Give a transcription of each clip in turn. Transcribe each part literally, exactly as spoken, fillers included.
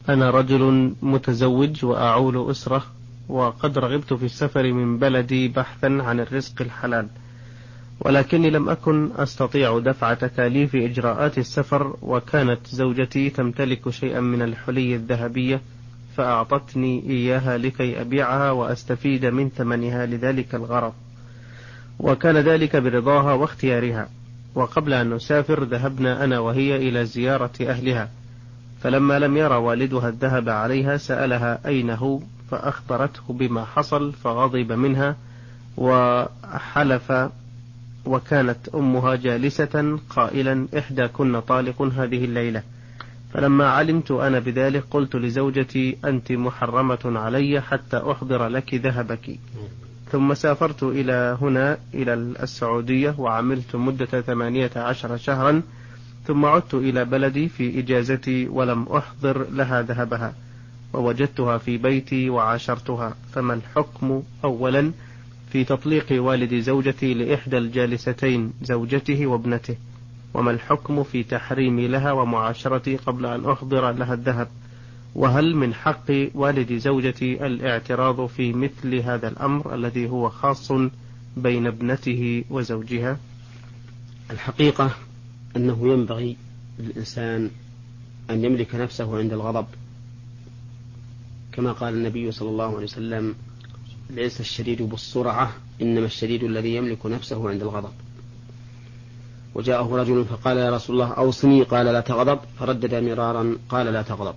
أنا رجل متزوج وأعول أسرة، وقد رغبت في السفر من بلدي بحثا عن الرزق الحلال، ولكني لم أكن أستطيع دفع تكاليف إجراءات السفر، وكانت زوجتي تمتلك شيئا من الحلي الذهبية فأعطتني إياها لكي أبيعها وأستفيد من ثمنها لذلك الغرض، وكان ذلك برضاها واختيارها. وقبل أن نسافر ذهبنا أنا وهي إلى زيارة أهلها، فلما لم يرى والدها الذهب عليها سألها أين هو، فأخبرته بما حصل فغضب منها وحلف، وكانت أمها جالسة قائلا إحدى كن طالق هذه الليلة. فلما علمت أنا بذلك قلت لزوجتي أنت محرمة علي حتى أحضر لك ذهبك. ثم سافرت إلى هنا إلى السعودية وعملت مدة ثمانية عشر شهرا، ثم عدت إلى بلدي في إجازتي ولم أحضر لها ذهبها، ووجدتها في بيتي وعاشرتها. فما الحكم أولا في تطليق والد زوجتي لإحدى الجالستين زوجته وابنته؟ وما الحكم في تحريمي لها ومعاشرتي قبل أن أحضر لها الذهب؟ وهل من حق والد زوجتي الاعتراض في مثل هذا الأمر الذي هو خاص بين ابنته وزوجها؟ الحقيقة أنه ينبغي للإنسان أن يملك نفسه عند الغضب، كما قال النبي صلى الله عليه وسلم ليس الشديد بالسرعة إنما الشديد الذي يملك نفسه عند الغضب. وجاءه رجل فقال يا رسول الله أوصني، قال لا تغضب، فردد مرارا قال لا تغضب.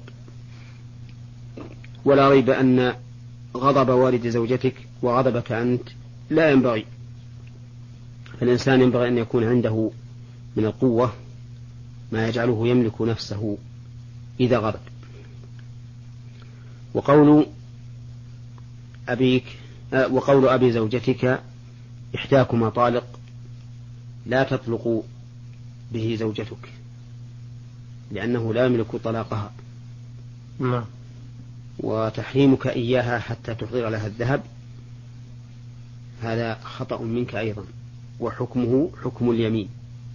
ولا ريب أن غضب والد زوجتك وغضبك أنت لا ينبغي، فالإنسان ينبغي أن يكون عنده من القوة ما يجعله يملك نفسه إذا غضب. وقول أبيك وقول أبي زوجتك إحداكما طالق لا تطلق به زوجتك، لأنه لا يملك طلاقها. نعم. وتحريمك إياها حتى تحضر لها الذهب هذا خطأ منك أيضا، وحكمه حكم اليمين،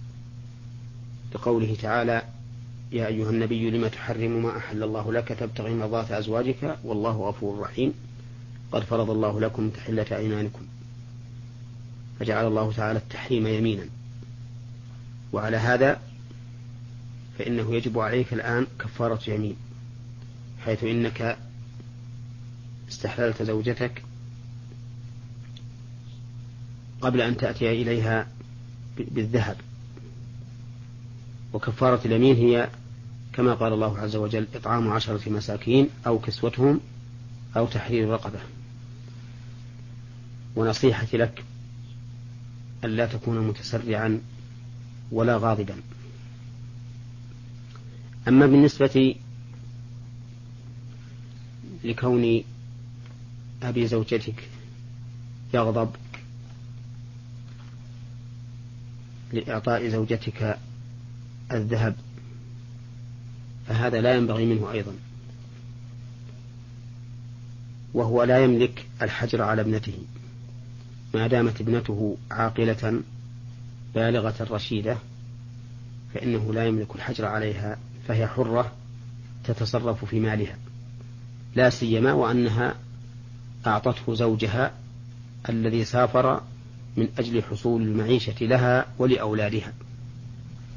لقوله تعالى يا أيها النبي لم تحرم ما أحل الله لك تبتغي مرضات أزواجك والله غفور رحيم قد فرض الله لكم تحلة أيمانكم، فجعل الله تعالى التحريم يمينا. وعلى هذا فإنه يجب عليك الآن كفارة يمين، حيث إنك استحللت زوجتك قبل أن تأتي إليها بالذهب. وكفارة اليمين هي كما قال الله عز وجل إطعام عشرة مساكين أو كسوتهم أو تحرير رقبة. ونصيحتي لك ألا تكون متسرعا ولا غاضبا. أما بالنسبة لكون أبي زوجتك يغضب لإعطاء زوجتك الذهب فهذا لا ينبغي منه أيضا، وهو لا يملك الحجر على ابنته ما دامت ابنته عاقلة بالغة رشيدة، فإنه لا يملك الحجر عليها، فهي حرة تتصرف في مالها، لا سيما وأنها أعطته زوجها الذي سافر من أجل حصول المعيشة لها ولأولادها.